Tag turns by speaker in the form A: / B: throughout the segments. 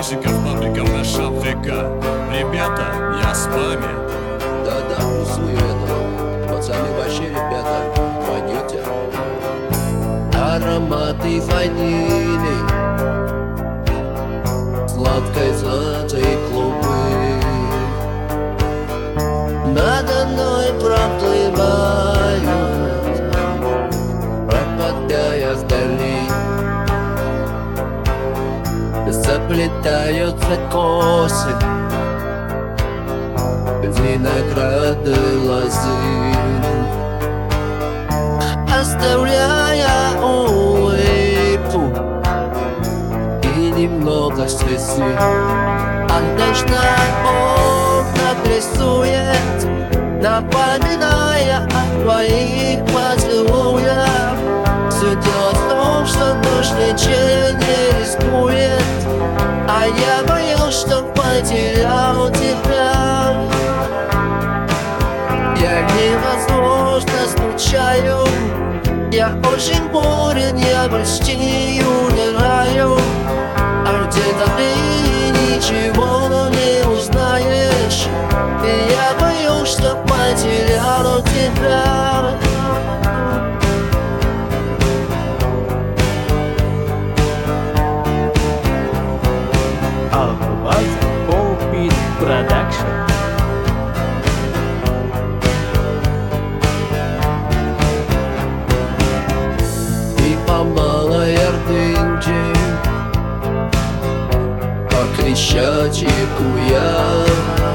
A: Гаишников фабрикам наша Африка. Ребята, я с вами.
B: Да-да, плюсую это. Пацаны вообще, ребята, пойдете. Ароматы ванили, сладкой золотой клубы надо мной проплывают, пропадая вдали. Заплетаются косы винограды лозы, оставляя улыбку и немного слезы. Нежная окна рисует, напоминая о твоих поцелуях. Все дело в том, что ночь ничем не рискует, а я боюсь, что потерял тебя. Я невозможно скучаю, я очень болен, я почти умираю. А где-то ты ничего не узнаешь, и я боюсь, что потерял тебя.
C: Beat Production.
B: И по малой ордынке, по Крещатику я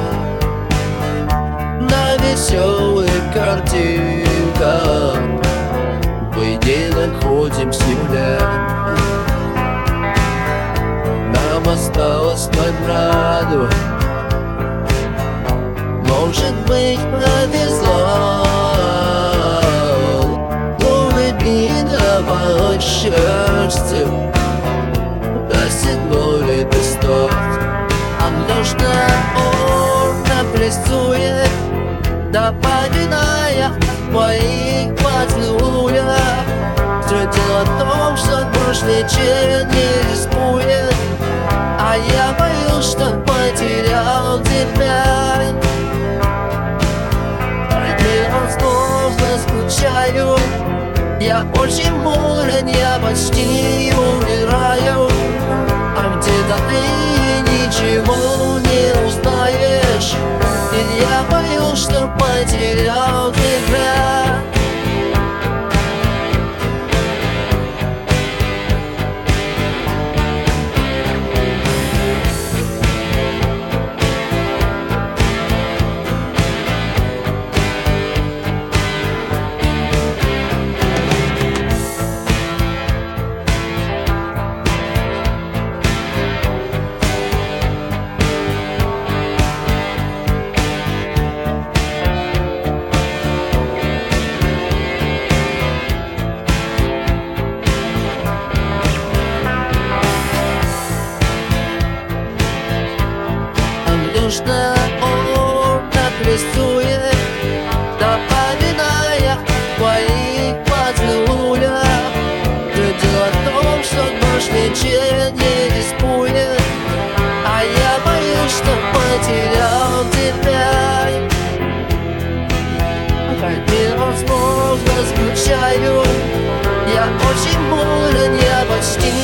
B: на веселых картинках поединок ходим с земля. Нам осталось награду, может быть, повезло, но невидимого счастья до седьмой лепесток. А нужно окна рисует, напоминая о твоих поцелуях. Все дело в том, что ночь ничем не рискует, а я боюсь, что потерял тебя. Невозможно скучаю, я очень болен, я почти умираю. А где-то ты ничего не узнаешь, и я боюсь, что потерял тебя. Нужно окна рисует, напоминая о твоих поцелуях. Все дело в том, что ночь ничем не рискует, а я боюсь, что потерял тебя. Невозможно скучаю, я очень болен, я почти